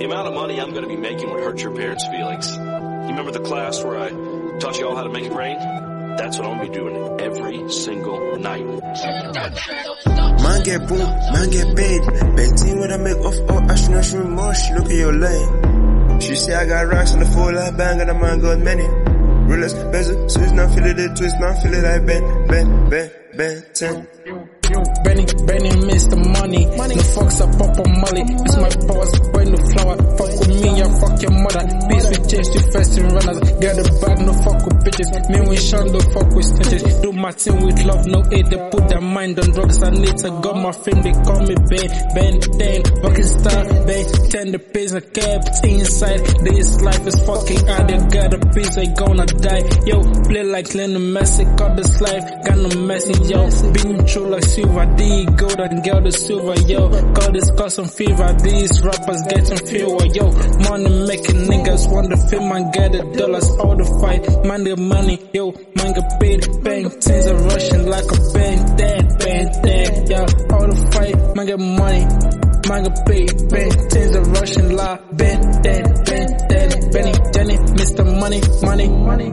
amount of money I'm gonna be making would hurt your parents' feelings. You remember the class where I taught you all how to make it rain? That's what I'm gonna be doing every single night. Man get boom, man get paid. Benting when I make off all astronaut more. She look at your lane. She say I got racks on the floor like bang and the man got many. Rulers, bezel, switch now feel it, twist now feel it like Ben 10. Benny, Mr. Money. No fucks up on Molly. It's my boss, boy, no flower. Fuck with me, I fuck your mother. Peace with chase, you first in runners. Get a bag, no fuck with bitches. Me with Sean, don't fuck with stitches. Do my thing with love, no aid. They put their mind on drugs. I need to go, my friend, they call me Ben 10. Fucking star, Ben 10. The piece I kept inside. This life is fucking hard. They got a piece, they gonna die. Yo, play like Lionel Messi. Got this life, got no messy, yo. Being true like Silver D, gold and girl the silver, yo. Call this custom fever, these rappers getting fewer, yo. Money making niggas want the fame and get the dollars, all the fight. Man the money, yo. Man get paid, bang, things are rushing like a bang, yeah. All the fight, man get money. Man get paid, bang, things are rushing like bang, Benny, Jenny, Mr. Money, yeah. Mr. Money,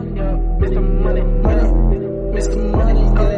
Mr. Money, yeah.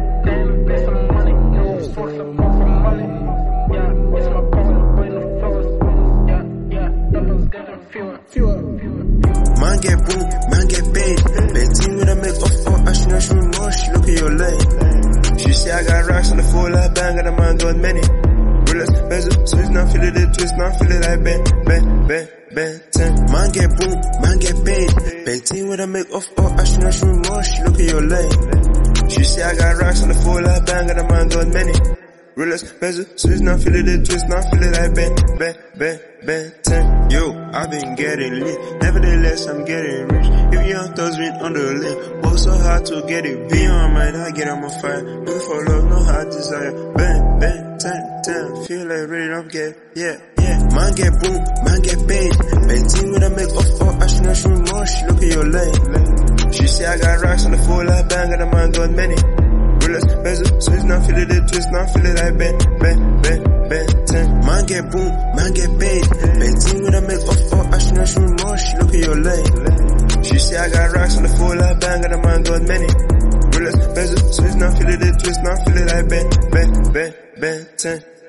Man get boom, man get paid. Benting when I make off all astronaut more. She look at your lane. She say I got racks on the floor like bang and the man got many. Rulers, bezel, switch now feel it, twist now feel it like Ben 10. Man get boom, man get paid. Benting when I make off all astronaut more. She look at your lane. She say I got racks on the floor like bang and the man got many. Rulers, bezel, switch now feel it, twist now feel it like Ben 10. Yo, I've been getting lit. Nevertheless, I'm getting rich. If young thugs been on the lane, work so hard to get it. Be on my mind, I get on my fire. Looking for love, no hard desire. Ben 10. Feel like ready, I'm get, yeah. Man get boom, man get paid. Benting when I make off all astronaut more. She look at your lane. She say I got racks on the floor like bang and the man got many. Rulers, bezel, switch now feel it, twist now feel it like Ben 10. Man get boom, man get paid. Benting when I make off all astronaut more. She look at your lane. She say I got racks on the floor like bang and the man got many. Rulers, bezel, switch now feel it, twist now feel it like Ben 10.